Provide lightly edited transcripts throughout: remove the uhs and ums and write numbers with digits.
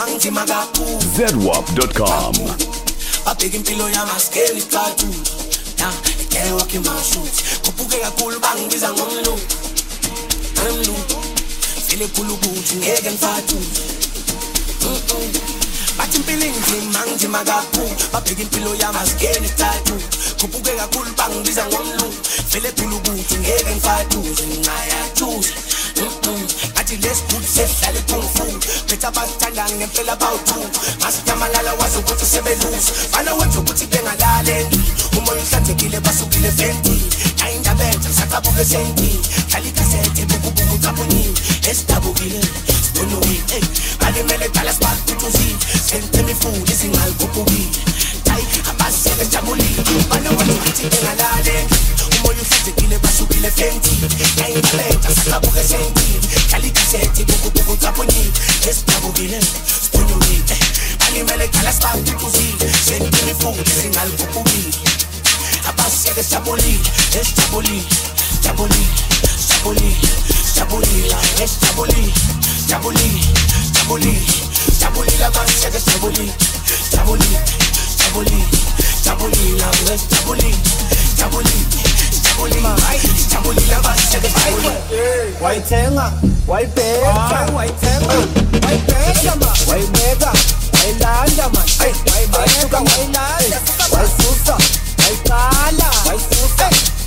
ZWAP.com. A big impilo ya maskeli tatu. Ya, ikele waki mashuti. Kupuke ya kulbang biza ngomlu. Ngomlu. File kulubuti ngeke ngfatu. Bathi impilo ngimang magapu. A big impilo ya maskeli tatu. Kupuke ya kulbang biza ngomlu. File kulubuti ngeke ngfatu. Ngaya choose. Let's put safe, let it kung fu. Pita bastandang ngempela bawtu. Masikamalala wazo ukuthi sebelose. Bana wethu ukuthi bengalaleli. Umoya uhlanzekile basukile fenti. Ayindabetha sakabuke senti. Kalika sente bukubuku tapuni. Estabukile, stonui. Balimele tala spark tutuzi. Sente mifundi singalkupuki. Tai abaseke jabuli. Bana wethu ukuthi bengalaleli. Umoya uhlanzekile basukile fenti. Ayindabetha sakabuke senti. Kalika sente bukubuku tapuni. Estabukile, stonui. Balimele tala spark tutuzi. Sente mifundi singalkupuki. Abaseke jabuli. Estabuli, jabuli, jabuli, jabuli, estabuli, jabuli, jabuli, jabuli, la baseke jabuli, jabuli, jabuli, jabuli, la estabuli, jabuli, jabuli, jabuli, la baseke jabuli. Waitenga, waibeka, waitenga, waibeka, waibeka, wailanda man, waibeka, wailanda, waisusa, waikala, waisusa.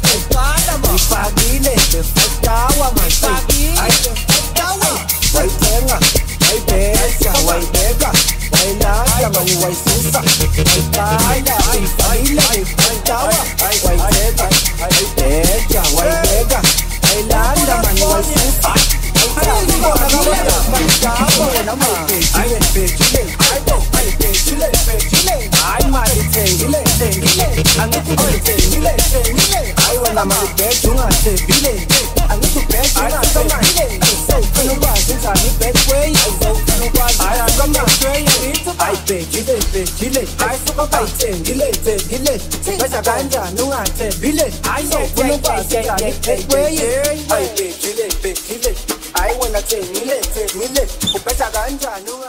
Ifagile, ifagawa mafagile, ifagawa. Waitenga, waibeka, waibeka, wailanda mani waisusa. Waikala, ifagile, ifagawa. Waibeka, waibeka, waibeka, wailanda mani waisusa. I wanna take me, upesa ganja, no.